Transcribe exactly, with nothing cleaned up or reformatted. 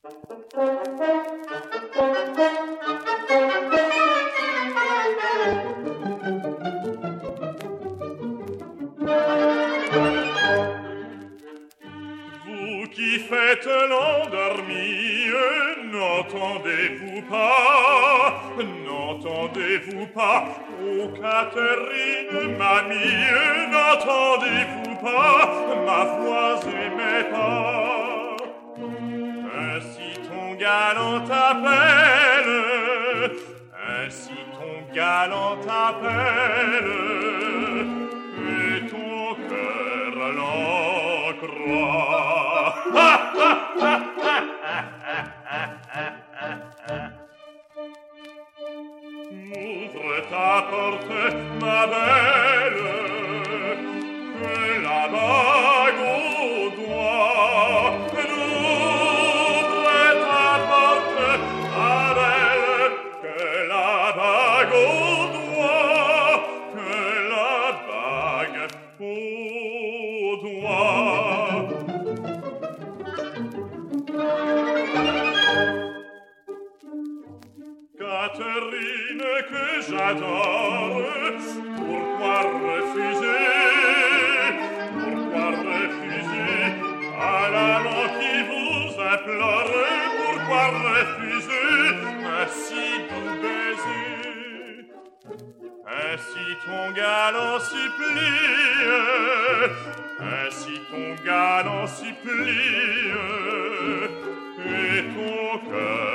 Vous qui faites l'endormi, n'entendez-vous pas, n'entendez-vous pas, ô Catherine, mamie, n'entendez-vous pas ma voix et mes pas? Ainsi ton galant t'appelle, ainsi ton galant t'appelle, et ton cœur l'en croit. Ouvre ta porte, ma belle, que la bague au doigt. Ouvre ta porte, ma belle, que la bague au doigt, que la bague au doigt. Catherine que j'adore, pourquoi refuser, pourquoi refuser à l'amant qui vous implore, pourquoi refuser un si doux baiser? Ainsi ton galant supplie, ainsi ton galant supplie, et ton cœur